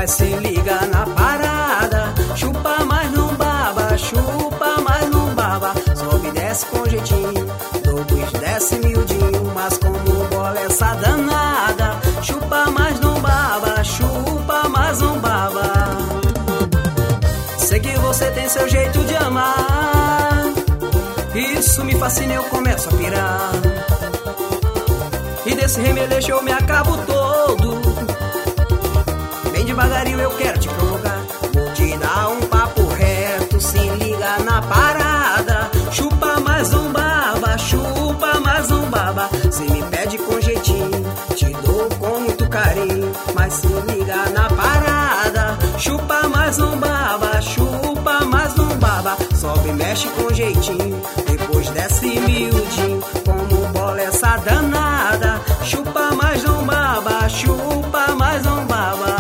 mas se liga na parada. Chupa, mas não baba, chupa, mas não baba. Sobe e desce com jeitinho, depois desce miudinho, mas como bola essa danada. Chupa, mas não baba, chupa, mas não baba. Sei que você tem seu jeito de amar, isso me fascina e eu começo a pirar. E desse remeleixo eu me acabo todo. Bem devagarinho eu quero te provocar. Vou te dar um papo reto, se liga na parada. Chupa, mas não baba, chupa, mas não baba. Se me pede com jeitinho, te dou com muito carinho, mas se liga na parada. Chupa, mas não baba, chupa, mas não baba. Sobe e mexe com jeitinho, depois desce miudinho, como bola essa danada. Chupa, mas não baba, chupa, mas não baba.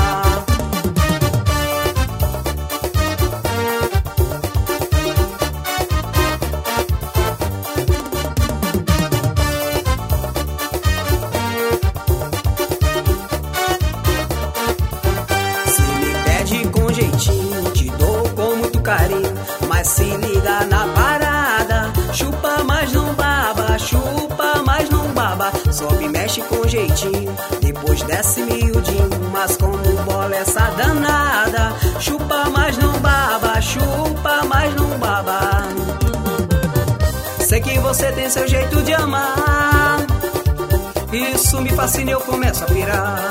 Se me pede com jeitinho, te dou com muito carinho, mas se liga na parada. Chupa, mas não baba, chupa, mas não baba. Sobe e mexe com jeitinho, depois desce miudinho, mas como bola essa danada. Chupa, mas não baba, chupa, mas não baba. Sei que você tem seu jeito de amar, isso me fascina e eu começo a pirar.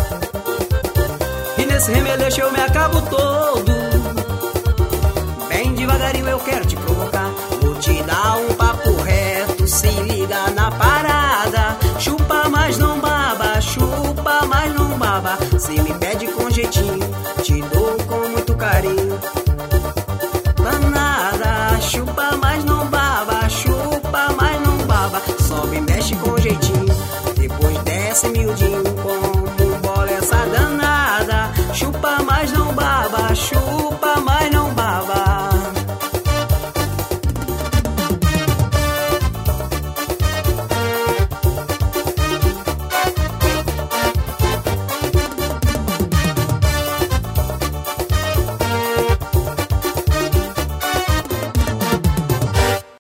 E nesse remeleixo eu me acabo todo. Bem devagarinho eu quero te provocar. Vou te dar um papo reto, se liga na parada. Chupa, mas não baba, chupa, mas não baba. Se me pede com jeitinho, te dou com muito carinho. Danada, chupa, mas não baba, chupa, mas não baba. Sobe e mexe com jeitinho, depois desce miudinho,